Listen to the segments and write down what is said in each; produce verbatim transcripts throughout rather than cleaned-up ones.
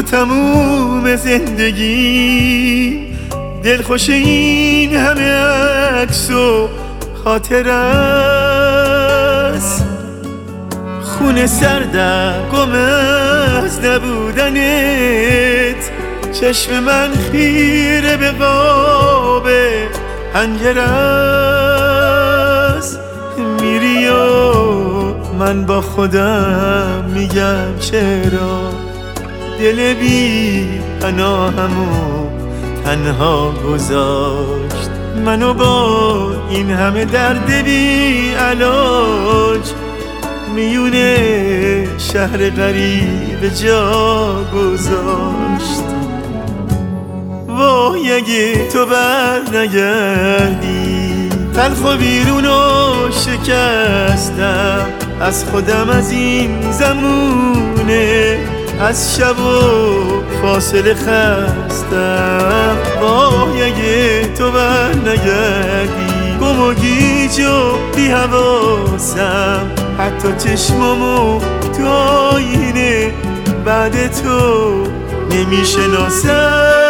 تموم زندگی دلخوش این همه عکس و خاطر است. خون سردم گم از نبودنت، چشم من خیره به قاب پنجره است. میری و من با خودم میگم چرا دل بی پناهمو تنها گذاشت. منو با این همه درد بی علاج میونه شهر غریب جا گذاشت. وای اگه تو بر نگردی، تلخ و بیرونو شکستم از خودم، از این زمونه، از شب و فاصله خستم. وای اگه تو بر نگردی، گم و گیج و بی حواسم، حتی چشمامو تو آینه بعد تو نمیشناسم.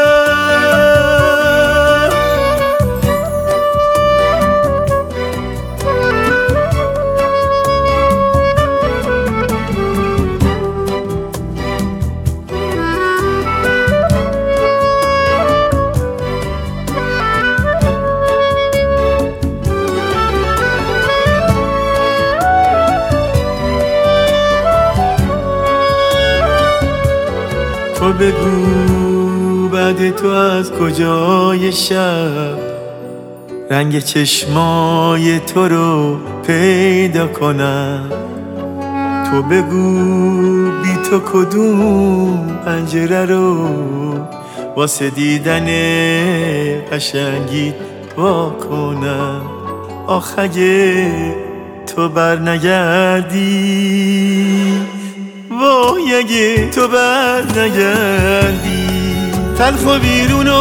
تو بگو بعد تو از کجای شب رنگ چشمای تو رو پیدا کنم. تو بگو بی تو کدوم پنجره رو واسه دیدن قشنگی وا کنم. آخ اگه تو بر نگردی، وای اگه تو بر نگردی، تلخ و بیرونو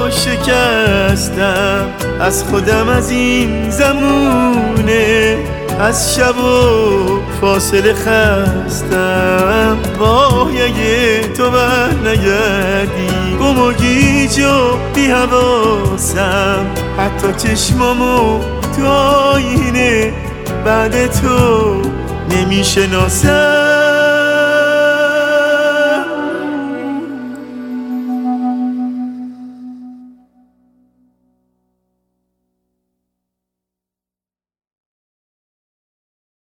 شکستم از خودم، از این زمونه، از شب و فاصله خستم. وای اگه تو بر نگردی، گم و گیج و بی حواسم، حتی چشمامو تو آینه بعد تو نمیشناسم.